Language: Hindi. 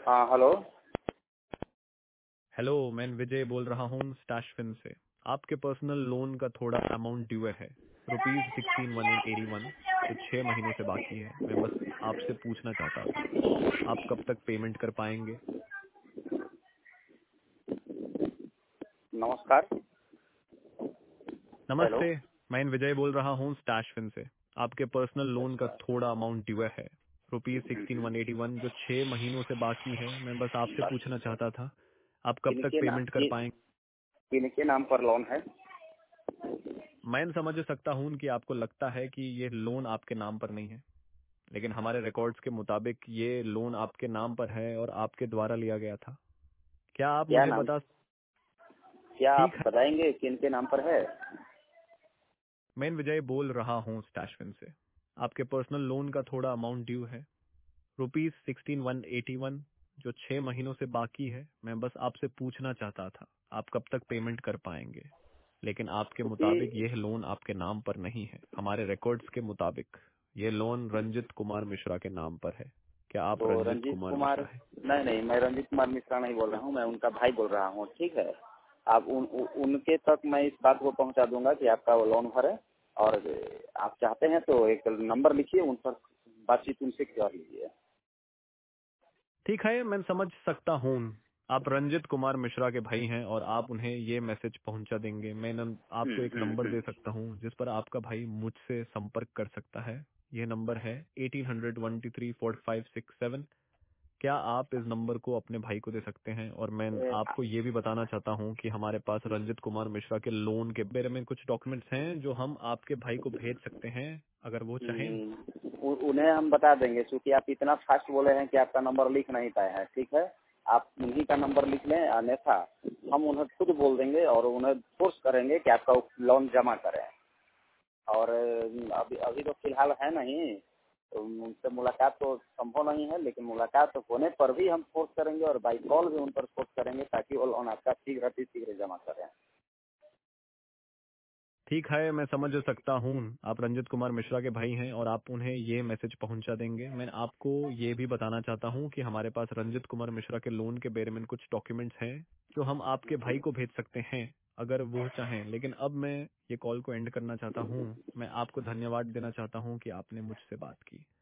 हाँ हेलो। हेलो, मैं विजय बोल रहा हूँ स्टैशफिन से। आपके पर्सनल लोन का थोड़ा अमाउंट ड्यू है, ₹16,181, जो 6 महीनों से बाकी है। मैं बस आपसे पूछना चाहता था, आप कब तक पेमेंट कर पाएंगे? नमस्कार। हेलो। नमस्ते, मैं विजय बोल रहा हूँ स्टैशफिन से। आपके पर्सनल लोन का थोड़ा अमाउंट ड्यू है, ₹16,181, जो 6 महीनों से बाकी है। मैं बस आपसे पूछना चाहता था, आप कब तक पेमेंट कर पाएंगे? किनके नाम पर लोन है? मैं समझ सकता हूँ कि आपको लगता है कि ये लोन आपके नाम पर नहीं है, लेकिन हमारे रिकॉर्ड्स के मुताबिक ये लोन आपके नाम पर है और आपके द्वारा लिया गया था। क्या आप क्या मुझे नाम? बता? क्या ठीक आप है, बताएंगे किनके नाम पर है? मैं विजय बोल रहा हूँ स्टैशफिन से। आपके पर्सनल लोन का थोड़ा अमाउंट ड्यू है, ₹16,181, जो 6 महीनों से बाकी है। मैं बस आपसे पूछना चाहता था, आप कब तक पेमेंट कर पाएंगे? लेकिन आपके मुताबिक क्योंकि यह लोन आपके नाम पर नहीं है। हमारे रिकॉर्ड्स के मुताबिक यह लोन रंजित कुमार मिश्रा के नाम पर है। क्या आप तो रंजित रंजीत कुमार कुमार, मिश्रा है? नहीं नहीं, मैं रंजीत कुमार मिश्रा नहीं बोल रहा हूँ, मैं उनका भाई बोल रहा हूँ। ठीक है, आप उनके तक मैं इस बात को पहुँचा दूंगा कि आपका वो लोन भरे। और आप चाहते हैं तो एक नंबर लिखिए, उन पर बातचीत उनसे कर लीजिए। ठीक है, मैं समझ सकता हूँ। आप रंजित कुमार मिश्रा के भाई हैं और आप उन्हें ये मैसेज पहुंचा देंगे। मैं आपको एक नंबर दे सकता हूँ जिस पर आपका भाई मुझसे संपर्क कर सकता है। यह नंबर है 1800-123-4567। क्या आप इस नंबर को अपने भाई को दे सकते हैं? और मैं ए, आपको ये भी बताना चाहता हूँ कि हमारे पास रंजित कुमार मिश्रा के लोन के बारे में कुछ डॉक्यूमेंट्स हैं जो हम आपके भाई को भेज सकते हैं, अगर वो चाहें। उन्हें हम बता देंगे, क्योंकि आप इतना फास्ट बोले हैं कि आपका नंबर लिख नहीं पाए हैं। ठीक है, आप उन्हीं का नंबर लिख लें, अन्यथा हम उन्हें खुद बोल देंगे और उन्हें फोर्स करेंगे कि आपका लोन जमा करें। और अभी अभी तो फिलहाल है नहीं, तो उनसे मुलाकात तो संभव नहीं है, लेकिन मुलाकात होने पर भी हम फोर्स करेंगे और बाई कॉल भी उन पर फोर्स करेंगे ताकि वो लोन आपका शीघ्र जमा करें। ठीक है, मैं समझ सकता हूँ। आप रंजित कुमार मिश्रा के भाई हैं और आप उन्हें ये मैसेज पहुंचा देंगे। मैं आपको ये भी बताना चाहता हूँ कि हमारे पास रंजित कुमार मिश्रा के लोन के बारे में कुछ डॉक्यूमेंट्स हैं जो हम आपके भाई को भेज सकते हैं, अगर वो चाहें। लेकिन अब मैं ये कॉल को एंड करना चाहता हूँ। मैं आपको धन्यवाद देना चाहता हूँ कि आपने मुझसे बात की।